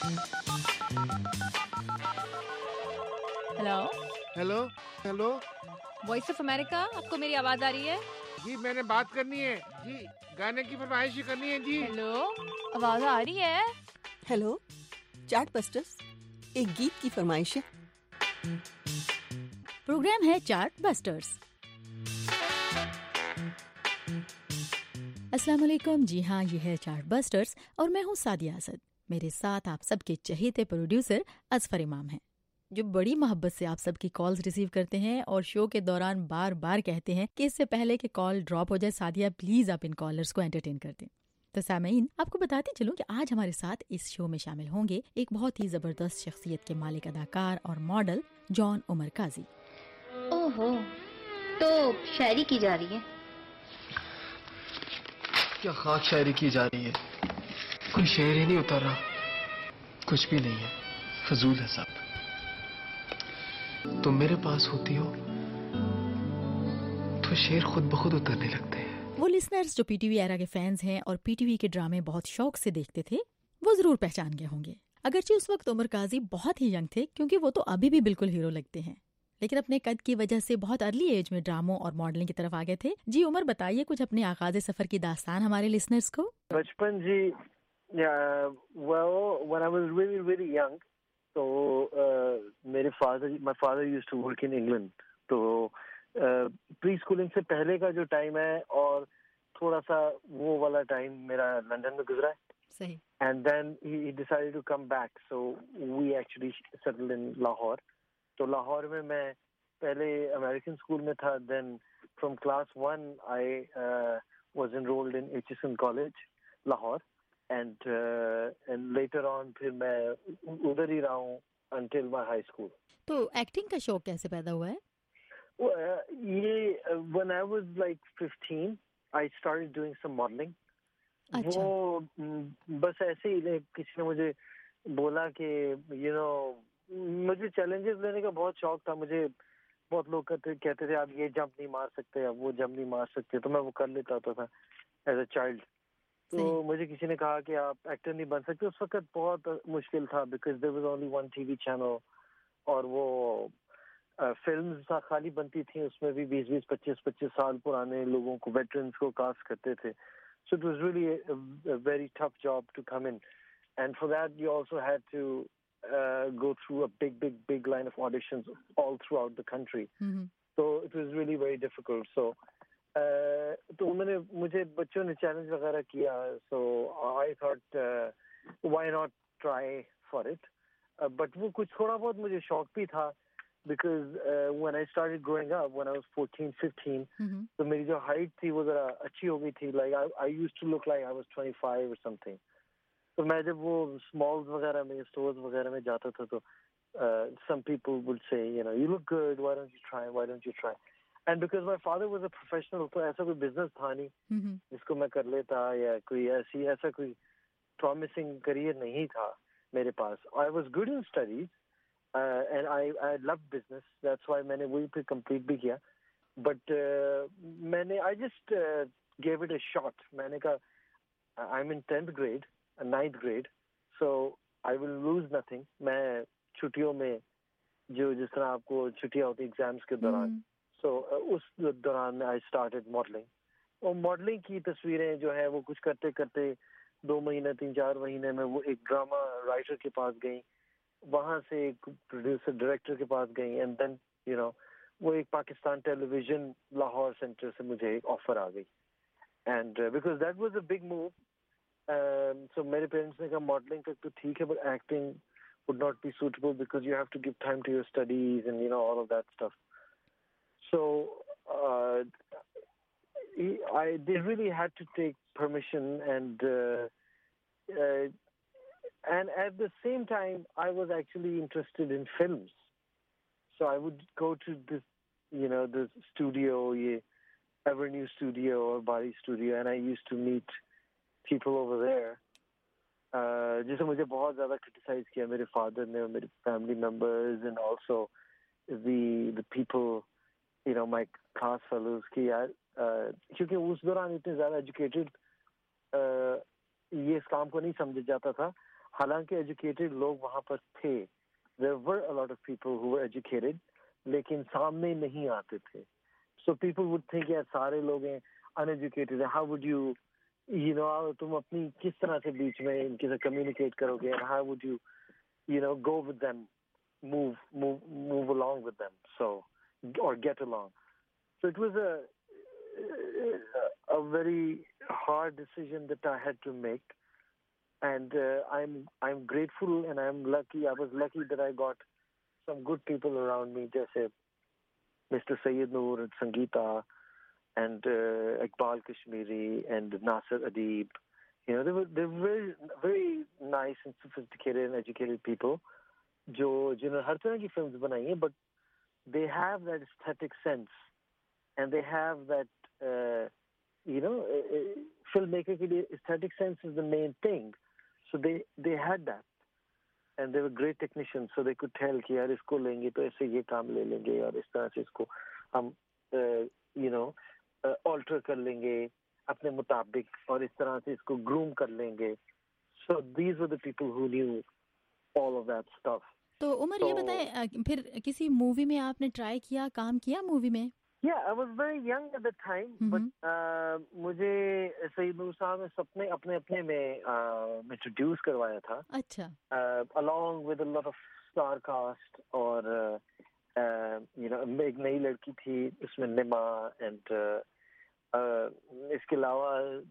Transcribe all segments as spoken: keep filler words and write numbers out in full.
Hello. Hello hello voice of America, आपको मेरी आवाज आ रही है? जी, मैंने बात करनी है जी, गाने की फरमाइश करनी है जी। हेलो, आवाज आ रही है? हेलो, चार्ट बस्टर्स, एक गीत की फरमाइश है। प्रोग्राम है चार्ट बस्टर्स। अस्सलाम वालेकुम। जी हाँ, ये है चार्ट बस्टर्स और मैं हूँ सादिया असद। मेरे साथ आप सबके चहेते प्रोड्यूसर अजफर इमाम हैं, जो बड़ी मोहब्बत से आप सबकी कॉल्स रिसीव करते हैं और शो के दौरान बार बार कहते हैं कि इससे पहले कि कॉल ड्रॉप हो जाए, सादिया प्लीज आप इन कॉलर्स को एंटरटेन कर दें। तो सामीन, आपको बताती चलूं कि आज हमारे साथ इस शो में शामिल होंगे एक बहुत ही जबरदस्त शख्सियत के मालिक, अदाकार और मॉडल जॉन उमर काजी। ओहो, तो शायरी की जा रही है? क्या खाक शायरी की जा रही है, कोई शेर ही नहीं उतर रहा, कुछ भी नहीं है, फजूल है सब। तुम मेरे पास होती हो तो शेर खुद ब खुद उतरने लगते हैं। वो लिसनर्स जो पीटीवी एरा के फैंस हैं और पीटीवी के ड्रामे बहुत शौक से देखते थे, वो जरूर पहचान गए होंगे। अगरचे उस वक्त उमर काजी बहुत ही यंग थे, क्योंकि वो तो अभी भी बिल्कुल हीरो लगते हैं, लेकिन अपने कद की वजह से बहुत अर्ली एज में ड्रामों और मॉडलिंग की तरफ आ गए थे। जी उमर, बताइए कुछ अपने आगाज सफर की दास्तान हमारे लिसनर्स को। बचपन जी, well when I was really really young, तो uh, मेरे father my father used to work in England, तो प्री स्कूलिंग से पहले का जो टाइम है और थोड़ा सा वो वाला टाइम मेरा लंदन में गुजरा है। सही। And then he, he decided to come back, so we actually settled in Lahore. तो लाहौर में मैं पहले अमेरिकन स्कूल में था, then from class one I was enrolled in Aitchison college Lahore, and and later on फिर मैं उधर ही रहा हूँ अंटिल माय हाई स्कूल। तो एक्टिंग का शौक कैसे पैदा हुआ है? Well, uh, ये when I was like fifteen I started doing some modelling. अच्छा। वो बस ऐसे ही किसी ने मुझे बोला कि यू नो मुझे चैलेंजेस लेने का बहुत शौक था। मुझे बहुत लोग कहते कहते थे आप ये जंप नहीं मार सकते, आप वो जंप नहीं मार सकते, तो मैं वो कर लेता होता था एज अ चाइल्ड। तो मुझे किसी ने कहा कि आप एक्टर नहीं बन सकते। उस वक्त बहुत मुश्किल था, because there was only one TV channel, और वो फिल्म्स uh, खाली बनती थी, उसमें भी बीस बीस पच्चीस पच्चीस साल पुराने लोगों को, वेटरन्स को कास्ट करते थे। So it was really a, a very tough job to come in, and for that you also had to uh, go through a big, big, big line of auditions all throughout the country. Mm-hmm. So it was really very difficult. So uh, तो मैंने मुझे बच्चों ने challenge वगैरह किया, so I thought uh, why not try for it. Uh, but वो कुछ थोड़ा बहुत मुझे शौक भी था, because uh, when I started growing up, when I was fourteen, fifteen, Mm-hmm. तो मेरी जो हाइट थी वो जरा अच्छी हो गई थी. Like I, I used to look like I was twenty-five or something. तो मैं जब वो malls वगैरह में, stores वगैरह में जाता था, तो uh, some people would say, you know, you look good, why don't you try, why don't you try? And because my father was a professional, तो ऐसा कोई business था नहीं Mm-hmm. जिसको मैं कर लेता, या कोई ऐसी ऐसा कोई promising career नहीं था मेरे पास. I was good in studies. Uh, and I I love business. That's why मैंने वही पे complete भी किया. But uh, मैंने I just uh, gave it a shot. मैंने कहा I'm in tenth grade, uh, ninth grade, so I will lose nothing. मैं छुट्टियों में जो जिस तरह आपको छुट्टियाँ होती एग्जाम्स के दौरान, Mm-hmm. so uh, उस दौरान में I started modeling. और मॉडलिंग की तस्वीरें जो है वो कुछ करते करते दो महीने तीन चार महीने में वो एक ड्रामा राइटर के पास गई, वहां से एक प्रोड्यूसर डायरेक्टर के पास गई, एंड देन यू नो वो एक पाकिस्तान टेलीविजन लाहौर सेंटर से मुझे एक ऑफर आ गई. And because that was a big move, so मेरे पेरेंट्स ने कहा मॉडलिंग तक तो ठीक है, but acting would not be suitable because you have to give time to your studies and you know all of that stuff. So I they really had to take permission, and uh, uh, and at the same time I was actually interested in films, so I would go to this, you know, the studio, ye Avenue Studio or Bari Studio, and I used to meet people over there. Uh, जिसे मुझे बहुत ज़्यादा criticize किया मेरे father ने और मेरे family members, and also the the people, you know, my class fellows कि यार uh, क्योंकि उस दौरान इतने ज़्यादा educated uh, ये इस काम को नहीं समझा जाता था. हालांकि एजुकेटेड लोग वहाँ पर थे, there were a lot of people who were educated, लेकिन सामने नहीं आते थे. So people would think यार सारे लोग हैं uneducated, how would you, you know, तुम अपनी किस तरह से बीच में इनके साथ communicate करोगे, and how would you, you know, go with them, move, move, move along with them, so, or get along. So it was a, a very hard decision that I had to make. And uh, I'm I'm grateful and I'm lucky. I was lucky that I got some good people around me, जैसे Mister Sayyid Noor and Sangeeta and uh, Iqbal Kashmiri and Nasir Adib. You know, they were they were very very nice and sophisticated and educated people. जो जिन्होंने हर तरह की films बनाई हैं, but they have that aesthetic sense and they have that uh, you know uh, uh, filmmaker के लिए aesthetic sense is the main thing. So they they had that, and they were great technicians. So they could tell कि यार इसको लेंगे तो ऐसे ये काम ले लेंगे और इस तरह से इसको हम uh, you know uh, alter कर लेंगे अपने मुताबिक और इस तरह से इसको groom कर लेंगे. So these were the people who knew all of that stuff. तो उमर ये बताएं, फिर किसी मूवी में आपने ट्राई किया, काम किया मूवी में? Yeah, I was very young at the time, mm-hmm. but uh, मुझे सईद नूर साहब ने सपने अपने अपने में uh, introduce करवाया था. अच्छा. Uh, along with a lot of star cast और uh, uh, you know एक नई लड़की थी उसमें निमा and uh, uh, इसके अलावा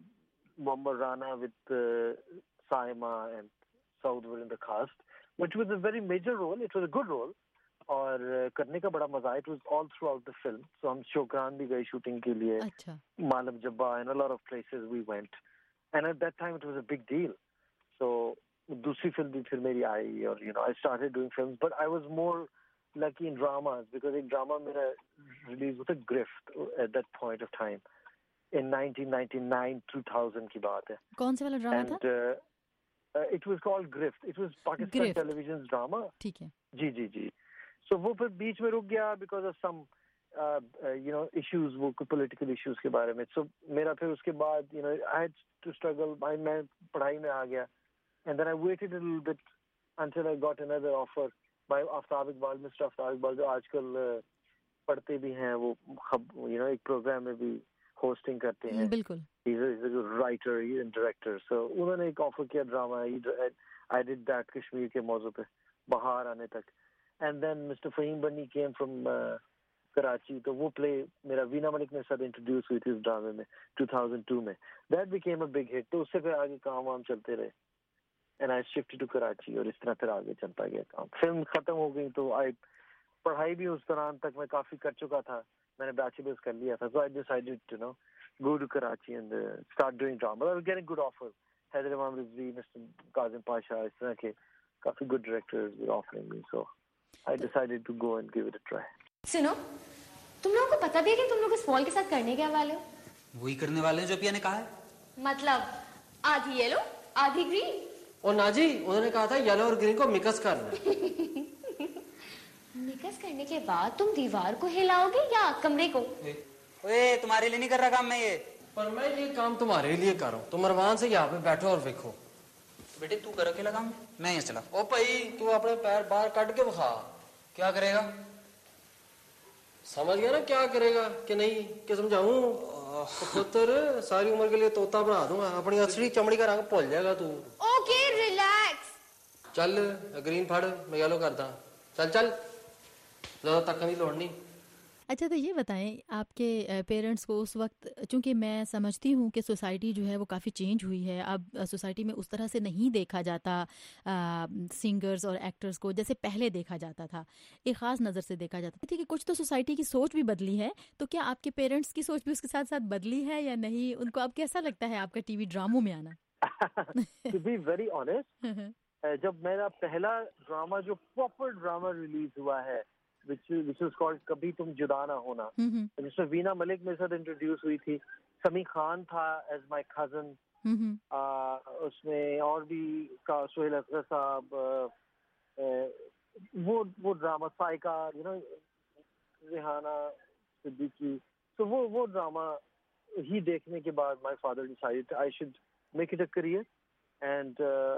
Mohammad Rana with uh, Saima and Saud were in the cast, which was a very major role. It was a good role. और करने का बड़ा मजा. It was all throughout the film. So हम शोकरान भी गए शूटिंग के लिए. अच्छा. Malam Jabba and a lot of places we went. And at that time it was a big deal. So दूसरी फिल्म भी फिर मेरी आई और you know I started doing films, but I was more lucky in dramas because एक drama मेरा release हुआ था Grift at that point of time in nineteen ninety-nine two thousand की बात है. कौन से वाला ड्रामा था? And uh, uh, it was called Grift. It was Pakistan Grift. Television's drama. ठीक है. जी जी जी. So वो फिर बीच में रुक गया because of some uh, uh, you know issues, वो political issues के बारे में. So मेरा फिर उसके बाद you know I had to struggle. I मैं पढ़ाई में आ गया, and then I waited a little bit until I got another offer by Aftab Iqbal, Mister Aftab Iqbal जो आजकल uh, पढ़ते भी हैं, वो you know एक प्रोग्राम में भी hosting करते हैं. बिल्कुल. He's a, he's a writer and director. So उन्होंने एक offer किया drama. I did that Kashmir के मौजू पे बाहर आने तक. And then Mister Fahim Bani came from uh, Karachi. तो वो play मेरा वीना मलिक ने साथ introduce हुई थी उस ड्रामे में two thousand two में. That became a big hit. तो उससे फिर आगे काम वाम चलते रहे. And I shifted to Karachi और इस तरह फिर आगे चलता गया काम. फिल्म खत्म हो गई तो I पढ़ाई भी उस दौरान तक मैं काफी कर चुका था. मैंने bachelor's कर लिया था. So I decided to you know go to Karachi and uh, start doing drama. I was getting good offers. Haider Imam Rizvi, Mister Kazim Pasha, इस तरह के काफी good directors were offering me. So I decided to go and give it a try. सुनो, तुम लोगों को पता भी है कि तुम लोग इस बॉल के साथ करने क्या वाले हो? वही करने वाले हैं जो पिया ने कहा है. मतलब आधी येलो, आधी ग्रीन. और नाजी, उन्होंने कहा था येलो और ग्रीन को मिक्स करना. मिक्स करने के बाद तुम दीवार को हिलाओगे या कमरे को? ओए, तुम्हारे लिए नहीं कर रहा काम मैं ये. पर मैं ये काम तुम्हारे लिए कर रहा हूँ. तुम अरमान से यहाँ पे बैठो और देखो. बेटे तू कर अकेला काम, मैं यहाँ चला. ओ भाई, तू अपने पैर बाहर काट के बखा. क्या करेगा? समझ गया ना क्या करेगा कि नहीं कि समझाऊं? तो पुत्र सारी उम्र के लिए तोता बना दूंगा. अपनी असली चमड़ी का रंग भूल जाएगा तू. Okay relax. चल ग्रीन फड़, मैं येलो करता. चल चल, ज्यादा तक नहीं लोड़ नहीं. अच्छा, तो ये बताएं आपके पेरेंट्स को उस वक्त, चूंकि मैं समझती हूँ कि सोसाइटी जो है वो काफ़ी चेंज हुई है. अब सोसाइटी में उस तरह से नहीं देखा जाता आ, सिंगर्स और एक्टर्स को जैसे पहले देखा जाता था. एक ख़ास नज़र से देखा जाता था कि कुछ तो सोसाइटी की सोच भी बदली है. तो क्या आपके पेरेंट्स की सोच भी उसके साथ साथ बदली है या नहीं? उनको अब कैसा लगता है आपका टीवी ड्रामों में आना? To be very honest, जब मेरा पहला ड्रामा जो प्रॉपर ड्रामा रिलीज हुआ है which which was called कभी तुम जुदा ना होना, जिसमें वीना मलिक मेरे साथ इंट्रोड्यूस हुई थी. समी खान था as my cousin. uh, उसमें और भी का सोहेल असगर साहब, uh, uh, वो वो drama Saiqa, you know, Rehana Siddiqui. So वो वो ड्रामा ही देखने के बाद my father decided I should make it a career and uh,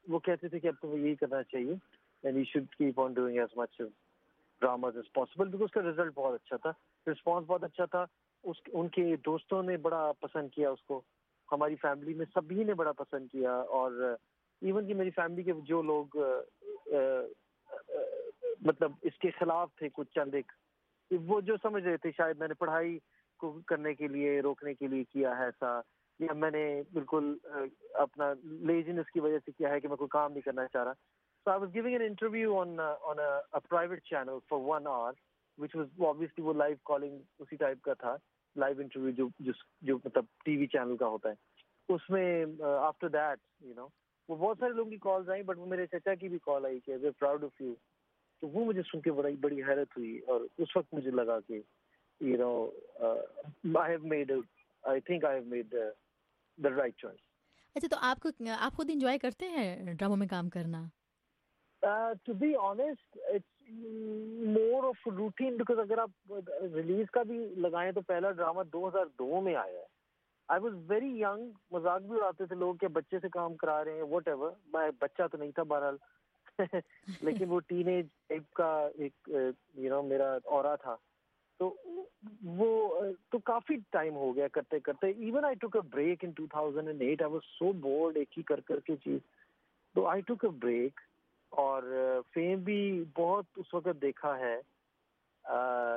वो कहते थे कि अब तुम्हें यही करना चाहिए and you should keep on doing as much dramas as possible, because उसका रिजल्ट बहुत अच्छा था, रिस्पॉन्स बहुत अच्छा था। उस उनके दोस्तों ने बड़ा पसंद किया उसको, हमारी फैमिली में सभी ने बड़ा पसंद किया, और इवन कि मेरी फैमिली के जो लोग आ, आ, आ, मतलब इसके खिलाफ थे कुछ चंद एक, वो जो समझ रहे थे शायद मैंने पढ़ाई को करने के लिए रोकने के लिए किया है ऐसा, या मैंने बिल्कुल अपना लेजीनेस की वजह से किया है कि मैं कोई काम नहीं करना चाह रहा। So I was giving an interview on uh, on a, a private channel for one hour, which was obviously वो live calling उसी टाइप का था, live interview जो जो जो मतलब टीवी चैनल का होता है। उसमें आफ्टर दैट यू नो वो बहुत सारे लोगों की कॉल्स आई, बट वो मेरे चाचा की भी कॉल आई कि we are proud of you. तो वो मुझे सुन के बड़ी बड़ी हैरत हुई, और उस वक्त मुझे लगा कि you know I have made I think I have made the right choice. अच्छा, तो आपको आप खुद एंजॉय करते हैं ड्रामों में काम करना? Uh, to be honest, it's more of routine, because अगर आप रिलीज का भी लगाएं तो पहला ड्रामा दो हज़ार दो में आया है। I was very young, मजाक भी उड़ाते थे लोग कि बच्चे से काम करा रहे हैं, whatever। मैं बच्चा तो नहीं था बहरहाल लेकिन वो टीनेज टाइप का एक यू नो मेरा ऑरा था, तो वो तो काफी टाइम हो गया करते करते। Even I took a break in two thousand eight, I was so bored एक ही कर करके चीज, तो आई टुक अ ब्रेक। और फेम भी बहुत उस वक्त देखा है, आ,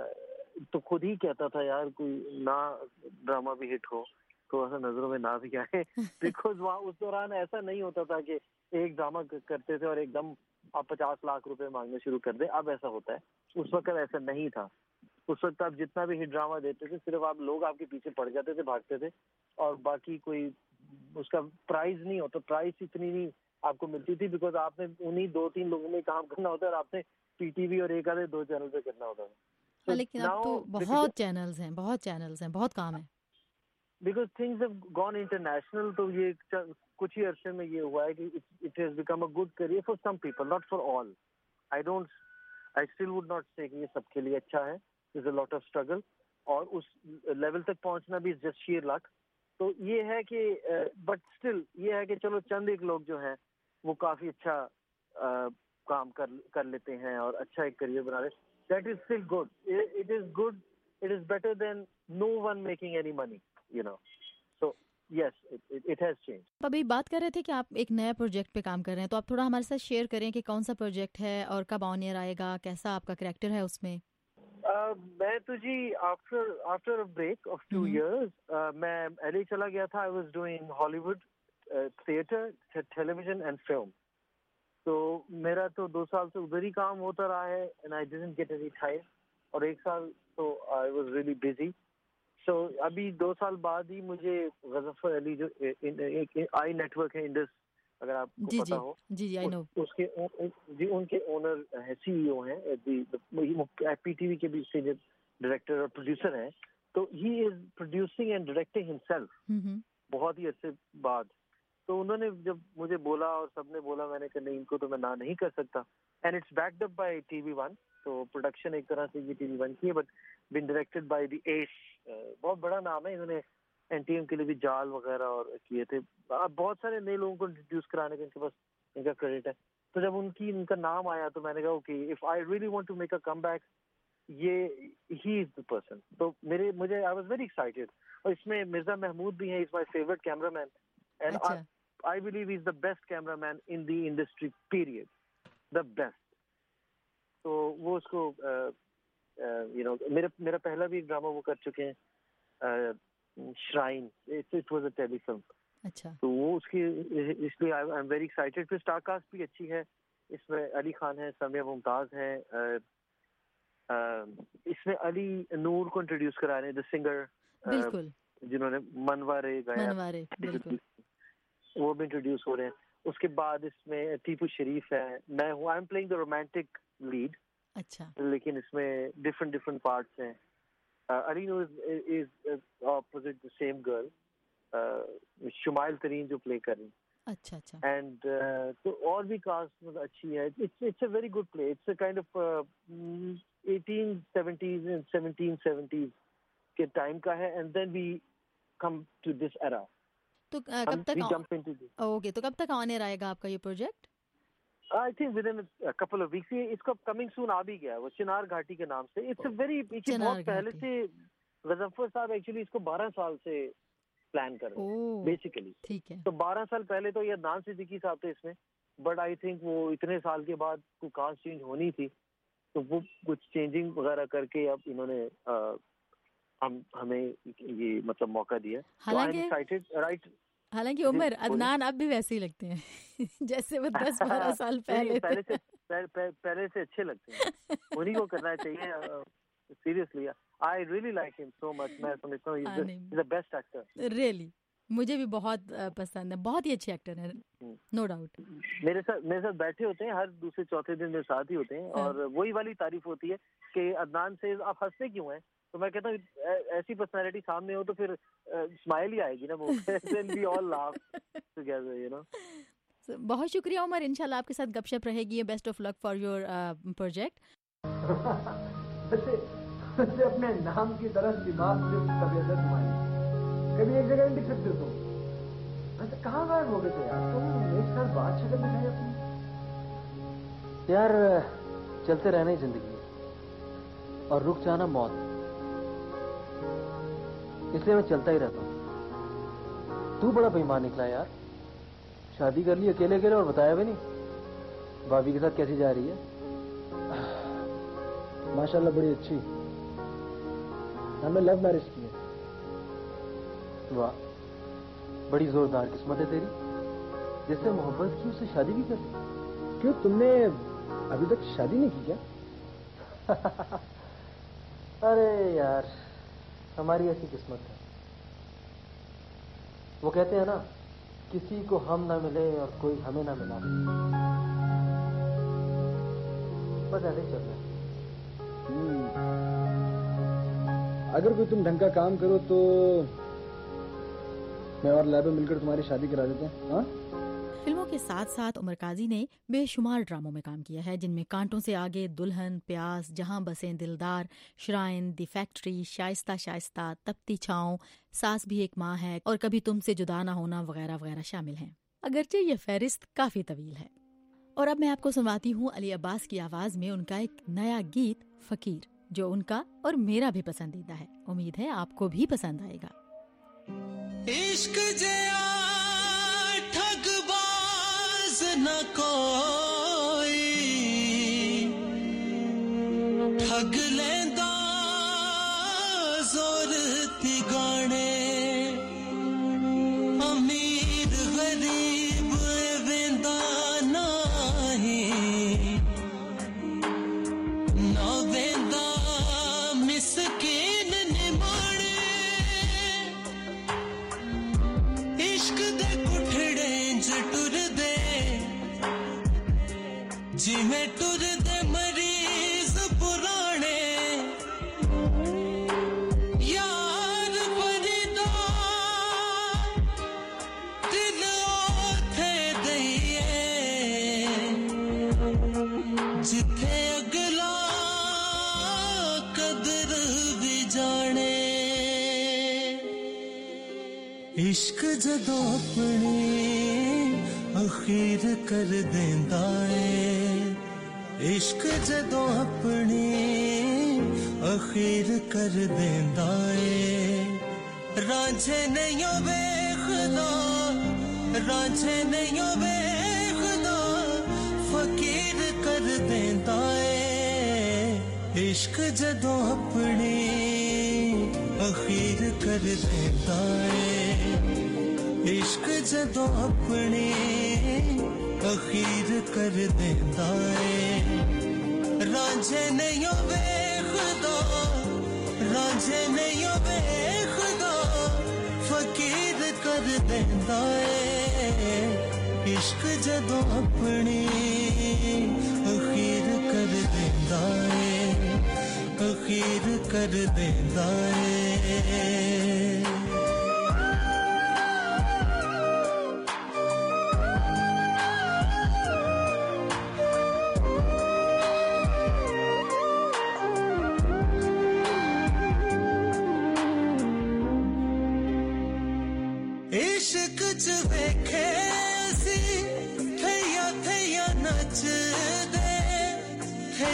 तो खुद ही कहता था यार कोई ना ड्रामा भी हिट हो तो ऐसा नजरों में ना भी आए बिकॉज वहाँ उस दौरान ऐसा नहीं होता था कि एक ड्रामा करते थे और एकदम आप पचास लाख रुपए मांगने शुरू कर दे। अब ऐसा होता है, उस वक्त ऐसा नहीं था। उस वक्त आप जितना भी हिट ड्रामा देते थे सिर्फ आप लोग आपके पीछे पड़ जाते थे, भागते थे, और बाकी कोई उसका प्राइज नहीं होता, प्राइस इतनी नहीं आपको मिलती थी, बिकॉज आपने उन्हीं दो तीन लोगों में काम करना होता है और आपने पीटीवी और एक आधे दो चैनल पे करना होता है। so, हाँ, लेकिन अब तो बहुत चैनल्स हैं, बहुत चैनल्स हैं, बहुत काम है। Because things have gone international, तो ये कुछ ही अरसे में ये हुआ है कि it has become a good career for some people, not for all. I don't I still would not say कि ये सबके लिए अच्छा है, is a lot of struggle, और उस लेवल तक पहुंचना भी जस्ट शेयर लक। तो ये है कि बट uh, स्टिल ये है कि चलो चंद एक लोग जो हैं वो काफी अच्छा uh, काम कर कर लेते हैं और अच्छा एक करियर बना रहे, that is still good. It is good, it is better than no one making any money, you know. So yes, it has changed. अभी बात कर रहे थे कि आप एक नया प्रोजेक्ट पे काम कर रहे हैं, तो आप थोड़ा हमारे साथ शेयर करें कि कौन सा प्रोजेक्ट है और कब ऑन एयर आएगा, कैसा आपका कैरेक्टर है उसमें? Uh, मैं तो जी after after a break of two years मैं एलए चला गया था। I was doing Hollywood theatre, television and film. तो मेरा तो दो साल से उधर ही काम होता रहा है, and I didn't get any time, और एक साल तो I was really busy. So अभी दो साल बाद ही मुझे गजफर अली जो एक आई नेटवर्क है इंडस, अगर आपको जी, पता जी, हो, जी जी आई नो, उसके जी उनके ओनर है, सीईओ हैं, पीटीवी के भी सीनियर डायरेक्टर और प्रोड्यूसर हैं। तो he is producing and directing himself बहुत ही अच्छे बाद। तो उन्होंने जब मुझे बोला और सबने बोला, मैंने कहा नहीं, इनको तो मैं ना नहीं कर सकता, and it's backed up by TV one. तो प्रोडक्शन एक तरह से ये टीवी वन की है, but been directed by the S, बहुत बड़ा नाम है। इन्होंने एनटीएम के लिए भी जाल वगैरह और किए थे, बहुत सारे नए लोगों को इंट्रोड्यूस कराने का इनके पास इनका क्रेडिट है। तो जब उनकी इनका नाम आया तो मैंने कहा okay, if I really want to make a comeback, ये ही इज द पर्सन। तो मेरे मुझे आई वाज वेरी एक्साइटेड। और इसमें मिर्जा महमूद भी है, is my favourite cameraman, and I believe he is the best cameraman in the industry period, the best. तो वो उसको यू नो मेरा मेरा पहला भी एक ड्रामा वो कर चुके हैं, shrine, it was a telefilm. अच्छा, तो वो उसकी इसलिए आई एम वेरी एक्साइटेड। फिर स्टार कास्ट भी अच्छी है, इसमें अली खान है, समिया मुमताज है, इसमें अली नूर को इंट्रोड्यूस करा रहे हैं, द सिंगर, बिल्कुल, जिन्होंने मनवारे गाया, मनवारे, बिल्कुल, वो भी इंट्रोड्यूस हो रहे हैं। उसके बाद इसमें टीपू शरीफ है, मैं हूँ, I am playing the romantic lead. अच्छा, लेकिन इसमें डिफरेंट डिफरेंट पार्ट्स हैं। Ali Noor is opposite the same girl, Shumail Tareen जो प्ले कर रही। अच्छा अच्छा, एंड uh, तो और भी कास्ट मतलब अच्छी है। It's it's a very good play. It's a kind of eighteen seventies and seventeen seventies के टाइम का है, and then we come to this era. तो uh, कब तक जंप इनटू दिस। ओके, तो कब तक ऑन एयर आएगा आपका ये project? I think within a couple of weeks. इसका कमिंग सून आ भी गया है, वो चिनार घाटी के नाम से। इट्स अ वेरी बहुत पहले से गजनफर साहब एक्चुअली इसको बारह साल से प्लान कर रहे हैं बेसिकली। ठीक है। तो बारह साल पहले तो ये अदनान सिद्दीकी साहब थे इसमें, बट आई थिंक वो इतने साल के बाद कोई कास्ट चेंज होनी थी, तो वो कुछ चेंजिंग वगैरह करके अब इन्होंने uh, हम हमें ये मतलब मौका दिया। हालांकि राइट हालांकि उमर अदनान अब भी वैसे ही लगते हैं जैसे वो दस बारह साल पहले पहले से पहले, पहले से अच्छे लगते हैं। उन्हीं को करना चाहिए seriously. I really like him so much. मैं समझता हूँ he is the best actor. Really मुझे भी बहुत पसंद है, बहुत ही अच्छे एक्टर हैं, नो डाउट। मेरे साथ मेरे साथ बैठे होते हैं, हर दूसरे चौथे दिन मेरे साथ ही होते हैं, और वही वाली तारीफ होती है कि अदनान से आप हंसते क्यों हैं? तो मैं कहता हूँ ऐसी पर्सनालिटी सामने हो तो फिर स्माइल ही आएगी ना, वो then we all laugh together, you know. So, बहुत शुक्रिया उमर, इंशाल्लाह आपके साथ गपशप रहेगी। Best of luck for your project. वैसे वैसे अपने नाम की तरह दिमाग से तबीयत है तुम्हारी, कभी एक जगह नहीं दिख सकते तुम। वैसे कहाँ गायब हो गए थे यार तुम? एक साल बाद शक्ल दिखाई अपनी। यार चलते रहना ही जिंदगी, और रुक जाना मौत, इसलिए मैं चलता ही रहता हूँ। तू बड़ा बेईमान निकला यार, शादी कर ली अकेले अकेले और बताया भी नहीं। भाभी के साथ कैसी जा रही है? माशाल्लाह बड़ी अच्छी, हमने लव मैरिज की है। वाह, बड़ी जोरदार किस्मत है तेरी, जिससे मोहब्बत की उससे शादी भी कर ली। क्यों, तुमने अभी तक शादी नहीं की क्या? अरे यार हमारी ऐसी किस्मत है। वो कहते हैं ना, किसी को हम ना मिले और कोई हमें ना मिला, बस ऐसे ही चल रहा है। अगर कोई तुम ढंग का काम करो तो मैं और लैबा मिलकर तुम्हारी शादी करा देते हैं। हाँ? फिल्मों के साथ साथ उमर काजी ने बेशुमार ड्रामों में काम किया है, जिनमें कांटों से आगे, दुल्हन, प्यास, Jahan Basen Dildar, shrine, the factory, Shaista Shaista, Tapti Chhaon, सास भी एक माँ है और कभी तुमसे जुदा ना होना वगैरह वगैरह शामिल हैं। अगरचे ये फहरिस्त काफी तवील है। और अब मैं आपको सुनवाती हूँ अली अब्बास की आवाज में उनका एक नया गीत फकीर, जो उनका और मेरा भी पसंदीदा है। उम्मीद है आपको भी पसंद आएगा। इश्क जया ठगबाज न कोई, ठग लेंदा जोर ती गाने, अमीर गरीब वेंदा नाही, ना वेंदा मिसकीन निमाणे, इश्क दे कुठड़े च टुरदे जिवें टुरदे मरीज पुराने, यार फरीदा दिल ओथे दईए जिथे अगला कदर भी जाने। इश्क जदों अपनी अखीर कर देंदा है, इश्क जदों अपनी अखीर कर देंदा है, रांझे नहीं वेखदा, रांझे नहीं वेखदा, फकीर कर देंदा है, इश्क जदों अपनी अखीर कर देंदा है, इश्क जदों अपनी अखीर कर देंदा है, रांझे नहीं वेखदा, रांझे नहीं वेखदा, फकीर कर देंदा है, इश्क जदों अपनी अखीर कर देंदा है, अखीर कर देंदा है। इश्क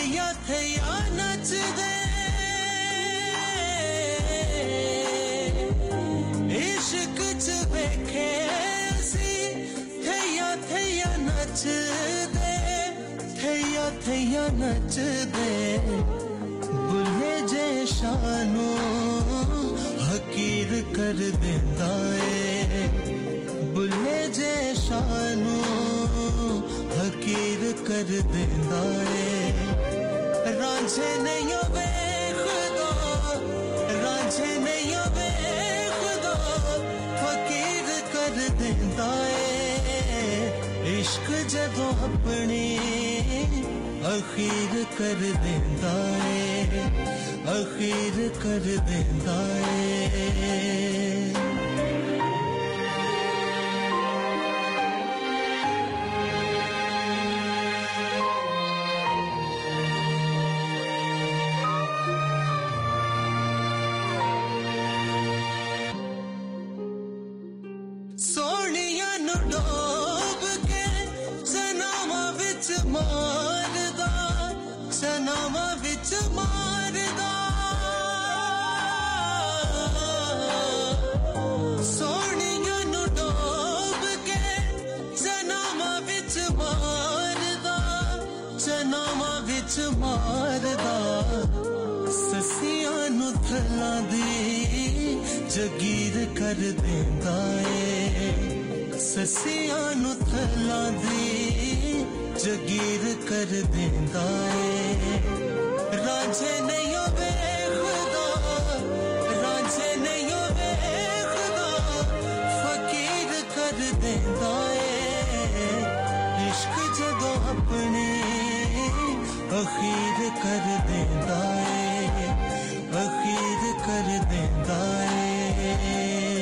थैया थैया नचदे इश्क च वेखे सी थैया थैया नचदे थैया थैया नचदे बुले जे शानो हकीर कर देंदा ए बुले जे शानो हकीर कर देंदा ए रांझे नहीं वेखदा रांझे नहीं वेखदा फकीर कर देंदा ए इश्क जदों अपनी अखीर कर देंदा ए अखीर कर देंदा ए सनामा विच मारदा सोनिया नु डोब के सनामा विच मारदा सनामा विच मारदा ससियां नु थला दी जगीर कर देंदा ए ससियां नु थला दी जगीर कर देंदा ए रांझे नहीं वेखदा रांझे नहीं वेखदा फकीर कर देंदा ए इश्क जदों अपने अखीर कर देंदा ए अखीर कर देंदा ए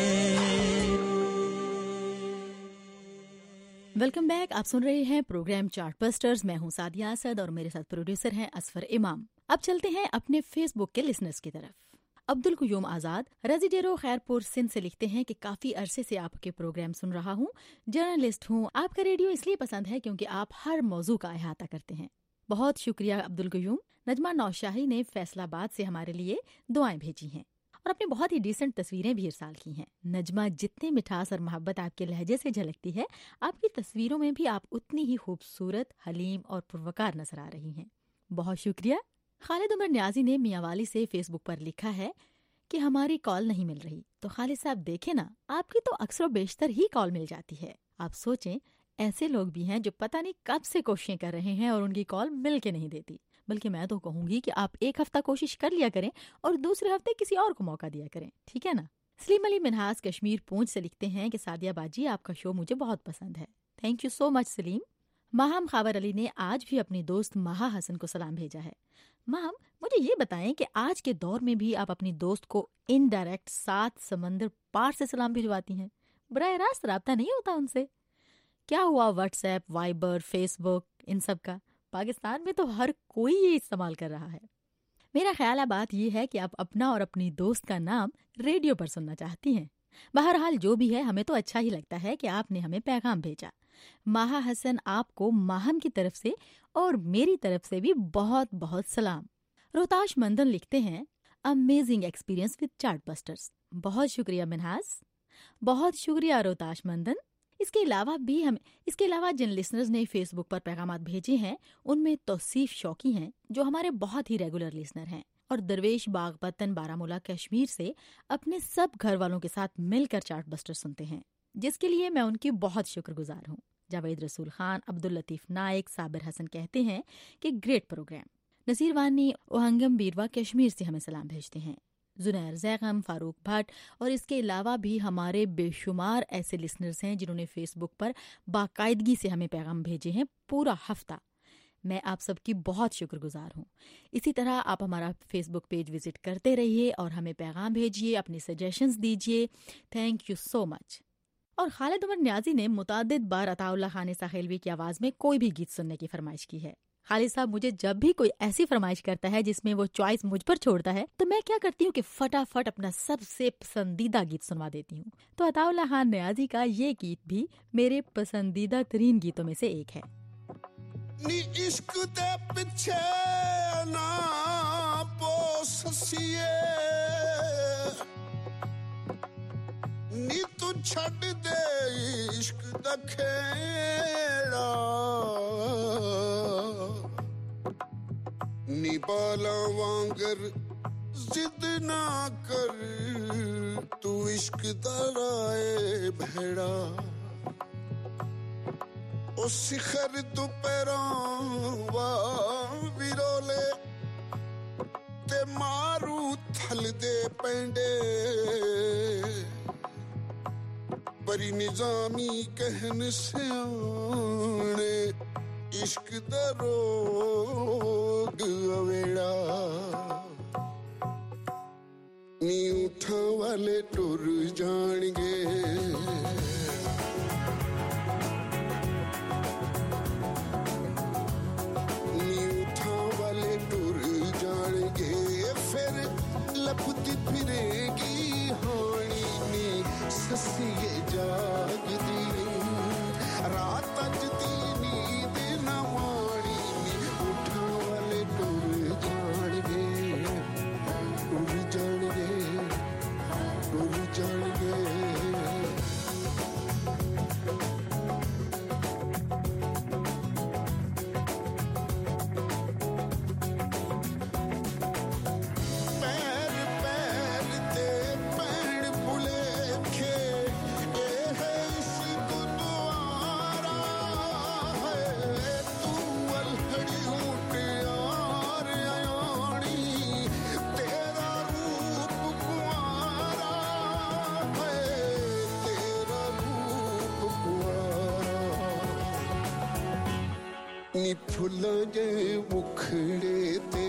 वेलकम बैक। आप सुन रहे हैं प्रोग्राम चार्ट बस्टर्स। मैं हूं सादिया असद और मेरे साथ प्रोड्यूसर हैं असफर इमाम। अब चलते हैं अपने फेसबुक के लिसनर्स की तरफ। अब्दुल कुयूम आजाद रेजिडेरो खैरपुर सिंध से लिखते हैं कि काफी अरसे से आपके प्रोग्राम सुन रहा हूं, जर्नलिस्ट हूं। आपका रेडियो इसलिए पसंद है क्योंकि आप हर मौजू का अहाता करते हैं। बहुत शुक्रिया अब्दुल कुयूम। नजमा नौशाही ने फैसलाबाद से हमारे लिए दुआएं भेजी हैं और अपनी बहुत ही डिसेंट तस्वीरें भी इरसाल की हैं। नजमा, जितनी मिठास और मोहब्बत आपके लहजे से झलकती है, आपकी तस्वीरों में भी आप उतनी ही खूबसूरत, हलीम और पुरवकार नजर आ रही हैं। बहुत शुक्रिया। खालिद उमर न्याजी ने मियांवाली से फेसबुक पर लिखा है कि हमारी कॉल नहीं मिल रही। तो खालिद साहब देखें ना, आपकी तो अक्सर बेशतर ही कॉल मिल जाती है। आप सोचें, ऐसे लोग भी हैं जो पता नहीं कब से कोशिशें कर रहे हैं और उनकी कॉल मिल के नहीं देती। बल्कि मैं तो कहूंगी कि आप एक हफ्ता कोशिश कर लिया करें और दूसरे हफ्ते किसी और को मौका दिया करें, ठीक है ना। सलीम अली मिनहास कश्मीर पूंछ से लिखते हैं कि सादिया बाजी, आपका शो मुझे बहुत पसंद है। Thank you so much Saleem. Maham Khawar Ali ने आज भी अपनी दोस्त महा हसन को सलाम भेजा है। माहम, मुझे ये बताएं कि आज के दौर में भी आप अपनी दोस्त को इनडायरेक्ट सात समंदर पार से सलाम भिजवाती हैं, बराह रास्त राब्ता नहीं होता उनसे? क्या हुआ व्हाट्सएप, वाइबर, फेसबुक, इन सब का? पाकिस्तान में तो हर कोई ये इस्तेमाल कर रहा है। मेरा ख्याल बात यह है कि आप अपना और अपनी दोस्त का नाम रेडियो पर सुनना चाहती हैं। बहरहाल जो भी है, हमें तो अच्छा ही लगता है कि आपने हमें पैगाम भेजा। माहा हसन, आपको माहम की तरफ से और मेरी तरफ से भी बहुत बहुत सलाम। रोहताश मंदन लिखते हैं, amazing experience with chart busters. बहुत शुक्रिया मिनहास, बहुत शुक्रिया रोहताश मंदन। इसके अलावा भी हम इसके अलावा जिन लिसनर्स ने फेसबुक पर पैगामात भेजे हैं, उनमें तौसीफ शौकी हैं जो हमारे बहुत ही रेगुलर लिसनर हैं, और दरवेश बागपतन बारामूला कश्मीर से अपने सब घर वालों के साथ मिलकर चार्ट बस्टर सुनते हैं, जिसके लिए मैं उनकी बहुत शुक्रगुजार हूँ। जावेद रसूल खान, अब्दुल लतीफ नाइक, साबिर हसन कहते हैं कि ग्रेट प्रोग्राम। नसीर वानी ओहंगम बीरवा कश्मीर से हमें सलाम भेजते हैं। जुनैर जैगम, फारूक भट्ट और इसके अलावा भी हमारे बेशुमार ऐसे लिसनर्स हैं जिन्होंने फेसबुक पर बाकायदगी से हमें पैगाम भेजे हैं पूरा हफ्ता। मैं आप सबकी बहुत शुक्रगुजार हूँ। इसी तरह आप हमारा फेसबुक पेज विजिट करते रहिए और हमें पैगाम भेजिए, अपने सजेशंस दीजिए। Thank you so much. और खालिद उमर न्याजी ने मुतादिद बार अताउल्ला खान साहिलवी की आवाज़ में कोई भी गीत सुनने की फरमाइश की है। खालिद साहब, मुझे जब भी कोई ऐसी फरमाइश करता है जिसमें वो चॉइस मुझ पर छोड़ता है, तो मैं क्या करती हूँ कि फटाफट अपना सबसे पसंदीदा गीत सुनवा देती हूँ। तो अताउल्ला खान न्याजी का ये गीत भी मेरे पसंदीदा तरीन गीतों में से एक है। नी इश्क दे पिछे ना पोसिए नी तू छड़ दे इश्क दा खेड़ा नी बाला वांगर जिद ना कर तू इश्क दा राए भेड़ा ओ शिखर तू पैरां विरोले ते मारू थल दे पेंडे बरी निजामी कहन सियाने इश्क दा रोग अवेड़ा नी उठा वाले टुर जाणगे लपती फिरेगी होनी नी ससिए जागदी रात अजदी नींद न माणी नी उठा वाले टुर जाणगे टुर जाणगे टुर जाणगे नी फुल्लां जे मुखड़े ते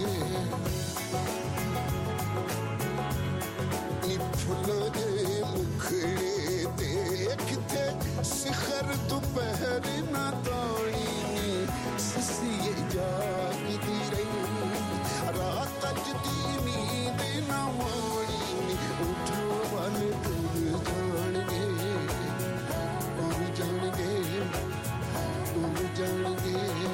नी फुल्लां जे मुखड़े ते किथे शिखर दोपहर ना ताणी नी ससिए जागदी रही रात अजदी नींद न माणी नी उठो वाले टुर जाणगे टुर जाणगे टुर जाणगे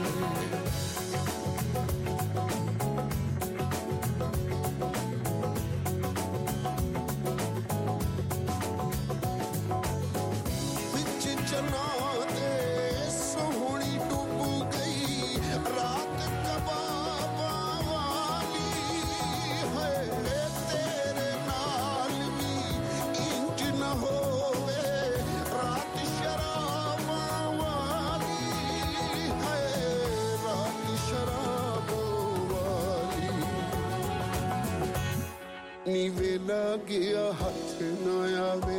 बिच चना दे सोहनी डूब गई रात कबाबा वाली है तेरे नाल भी इंज न होवे रात शराबा वाली है रात शराबा वाली नी वेला गया हथ न आवे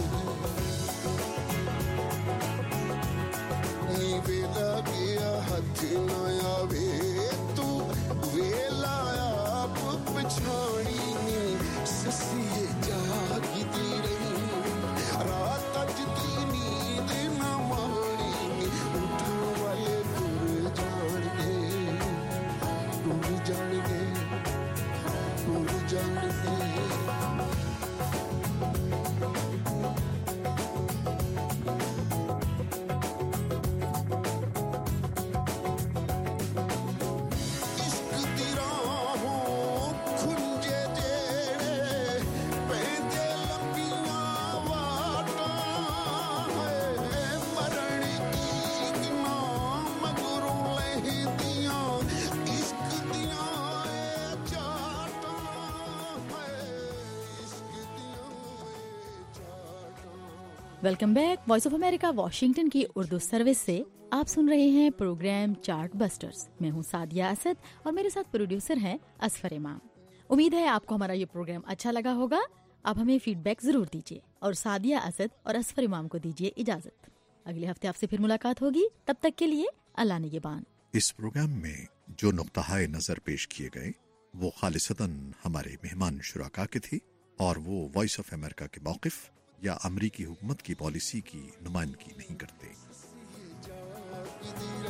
नी वेला गया हथ न आवे तू वेला आप पछाणी नी ससिए जागदी रही रात अजदी नींद न माणी नी उठो वाले टुर जाणगे टुर जाणगे टुर जाणगे इश्क दी राहों खुंजे जेड़े पैंदे लंबियां वाटां है मरण दी ना मगरों लहदियां इश्क दियां ए चाटां है इश्क दियां ए चाटां। Welcome back. Voice of America Washington की उर्दू सर्विस से आप सुन रहे हैं प्रोग्राम चार्ट बस्टर्स। मैं हूं सादिया असद और मेरे साथ प्रोड्यूसर हैं असफर इमाम। उम्मीद है आपको हमारा ये प्रोग्राम अच्छा लगा होगा। अब हमें फीडबैक जरूर दीजिए और सादिया असद और असफर इमाम को दीजिए इजाजत। अगले हफ्ते आपसे फिर मुलाकात होगी, तब तक के लिए अल्लाह निगहबान। इस प्रोग्राम में जो नुक्ताए नजर पेश किए गए वो खालिसतन हमारे मेहमान शुराका के थे और वो वॉइस ऑफ अमेरिका के मौक़िफ़ या अमरीकी हुकूमत की पॉलिसी की नुमाइंदगी नहीं करते।